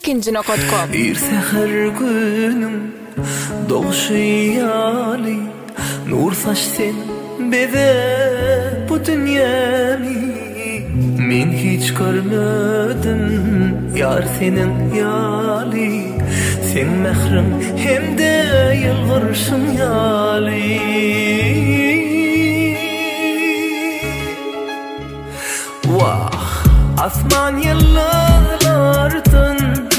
ekinci.com. Bir seher günüm doğuşu yali, nur saç sen bebe bu dünyami. Men hiç görmedim yar senin yali, sen mehrim hem de yılgırışın yali. Vah asman yıllardan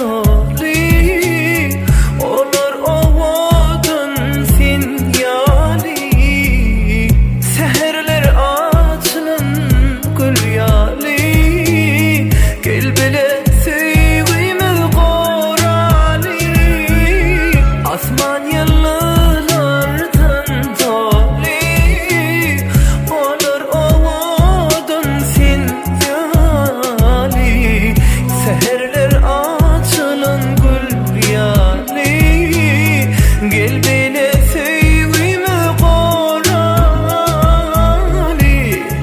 tali, olur ovadın sen yali. Seherler açılın gül yali, gel bile sevgimiz korali. Asman yıllardan tali, olur ovadın sen yali. Seherler açılın gül yali, gel bile sevgimi korali.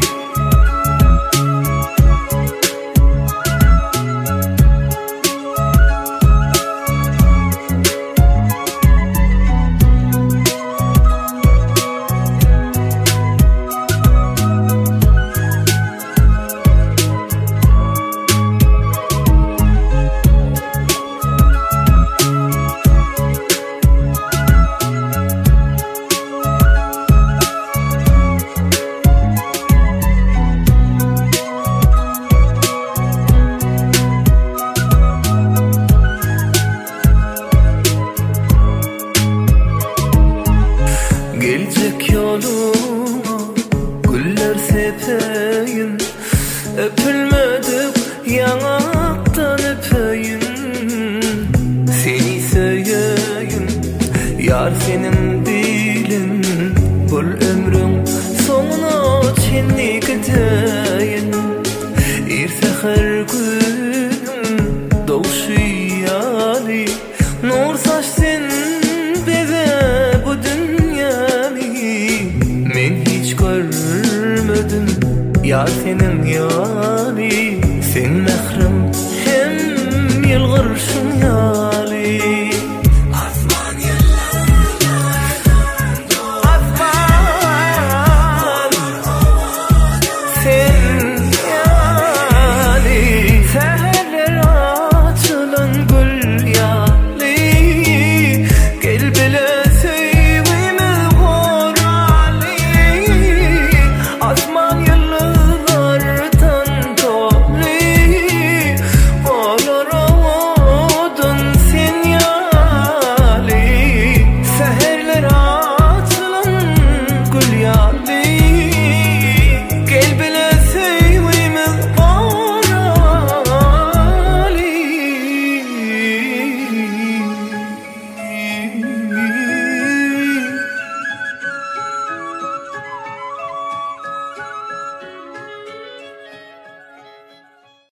Gelecek yoluma güller sepeyim, öpülmedik yanaktan öpeyim. Seni seveyim yar senin dilin, bu ömrün sonuna çenli gideyin. Bir seher günüm doğuşu yali, nur saç sen bebe bu dünyami. Men hiç görmedim yar senin